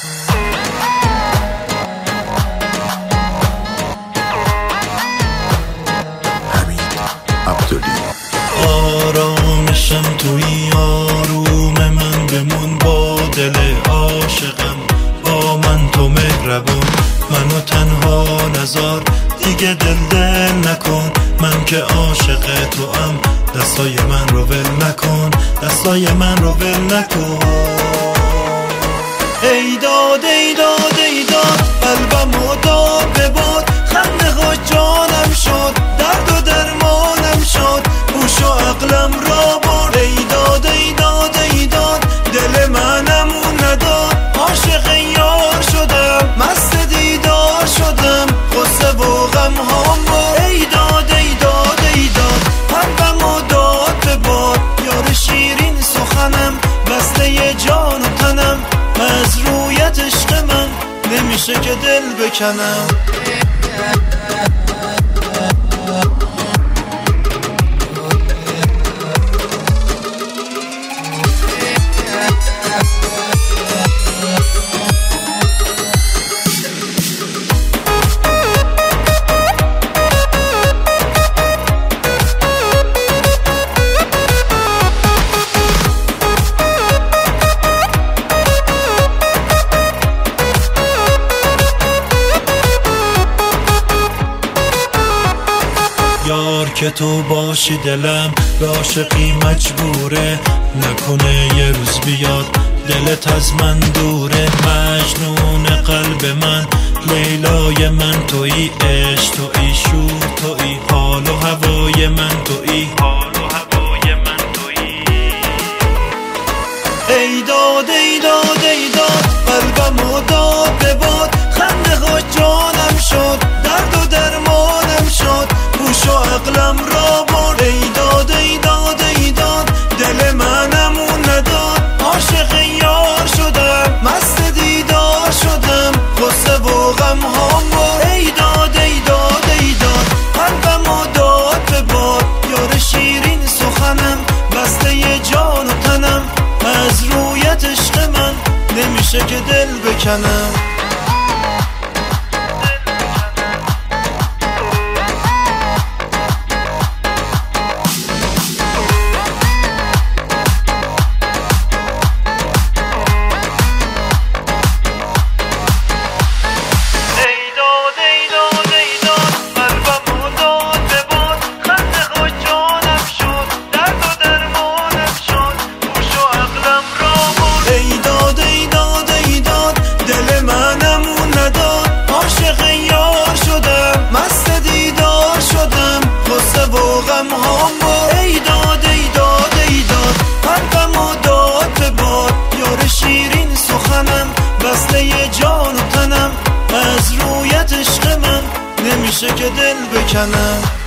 آرامشم توی آروم من بمون، با دل عاشقم با من تو مهربون. منو تنها نذار دیگه، دل نکن، من که عاشق تو ام. دستای من رو ول نکن، دستای من رو ول نکن. ای داد ای داد ای داد، قلبمو داد به باد. خنده ها جانم شد، درد و درمانم شد، گوش و عقلم را برد. ای داد ای داد ای داد، دل منمون نداد. عاشق یار شدم، مست دیدار شدم، غصه و غم هم برد. ای داد ای داد ای داد، قلبمو داد به باد. یار شیرین سخنم، بسته جان و تنم، از رویت عشق من نمیشه که دل بکنم. یار که تو باشی دلم به عاشقی مجبوره. نکنه یه روز بیاد دلت از من دوره. مجنون قلب من، لیلای من تویی، عشق تویی، شور تویی، حال و هوای من تویی، حال و هوای من تویی. ای داد ای داد ای داد، قلبمو داد به باد. خنده ها جانم شد، درد و درمانم شد، گوش و عقلم را برد. ای داد ای داد ای داد، دل منمون نداد. عاشق یار شدم، مست دیدار شدم، غصه و غم هم برد. ای داد ای داد ای داد، قلبمو داد به باد. یار شیرین سخنم، بسته جان و تنم، از رویت عشق من نمیشه که دل بکنم. ای داد ای داد ای داد، قلبمو داد به باد. یار شیرین سخنم، بسته جان و تنم، از رویت عشق من نمیشه که دل بکنم.